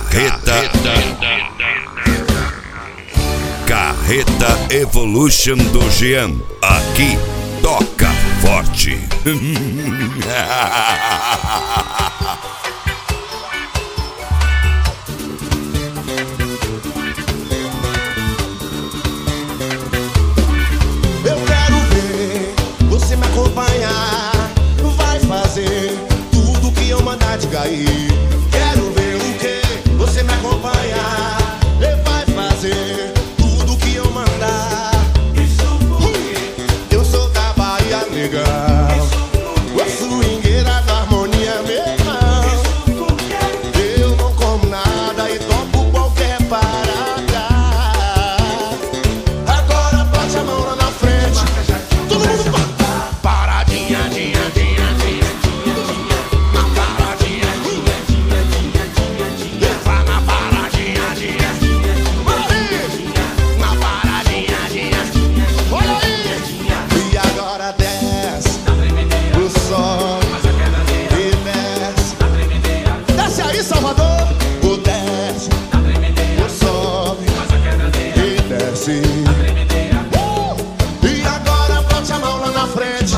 Carreta Evolution do Jean. Aqui toca forte. Eu quero ver você me acompanhar. Vai fazer tudo que eu mandar de cair. Quero ver o que você me acompanhar. Vai fazer tudo que eu mandar. Eu sou da Bahia, negão. A swingueira da harmonia, meu irmão. Eu não como nada e topo qualquer parada. Agora bate a mão lá na frente. Todo mundo paradinha, dinha, dinha, dinha, dinha. Na paradinha, dinha, dinha, dinha, dinha, dinha. Leva na paradinha, dinha, dinha, dinha. Na paradinha, dinha, dinha. Olha aí. E agora desce o sol e desce. Desce aí, Salvador. O desce, o sobe e desce. E agora bote a mão lá na frente.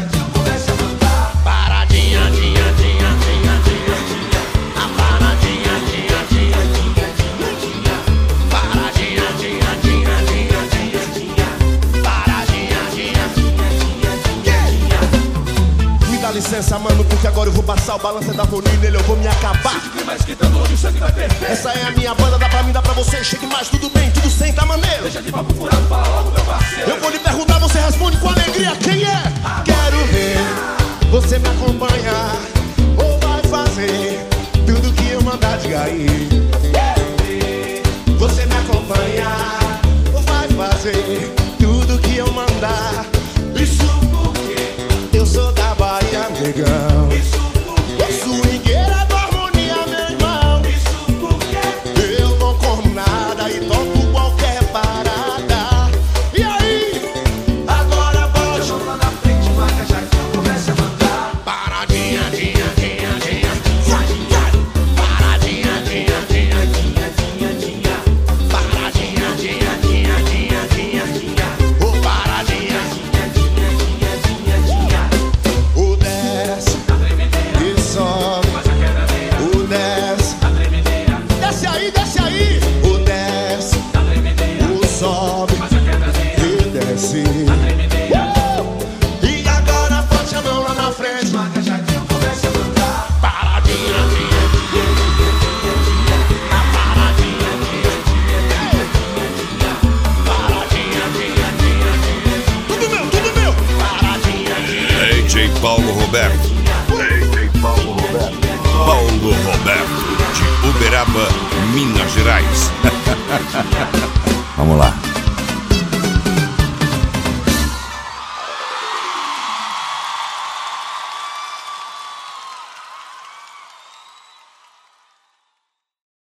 Paradinha, dinha, dinha, dinha, dinha, dinha. A paradinha, dinha, dinha, dinha, dinha, dinha. Paradinha, dinha, dinha, dinha, dinha, dinha. Paradinha, dinha, dinha, dinha, dinha. Me dá licença, mano, porque agora eu vou passar o balanço da harmonia e nele eu vou me acabar. Essa é a minha banda, dá pra mim, dá pra você. Chegue mais, tudo bem, tudo sem, tá maneiro. Deixa de papo furado, fala logo, meu parceiro. Eu vou lhe perguntar, você responde com alegria. Quem é? Quero ver você me acompanhar. Ou vai fazer tudo que eu mandar de cair. Quero ver você me acompanhar. Ou vai fazer tudo que eu mandar. Isso porque eu sou da Bahia, negão. Isso porque eu swingueira da harmonia, meu irmão. Isso porque eu não como nada e topo qualquer parada. E aí? Agora bote a mão lá na frente, marca já que eu começo a mandar. Paradinha, dinha, dinha, dinha. Paradinha, dinha, dinha, dinha, dinha, dinha. Paradinha, dinha, dinha, dinha, dinha, dinha. Ô paradinha, dinha, dinha, dinha, dinha, dinha. O desce e sobe. O desce. Desce aí, desce aí. O desce. O sobe e desce. E agora bote a mão lá na frente. Marca já que eu começo a mandar. Paradinha, dinha, dinha, dinha, dinha, dinha. Na paradinha, dinha, dinha, dinha, dinha, dinha. Paradinha, dinha, dinha, dinha. Tudo meu. Paradinha, dinha. DJ Paulo Roberto. Paulo Roberto, de Uberaba, Minas Gerais. Vamos lá.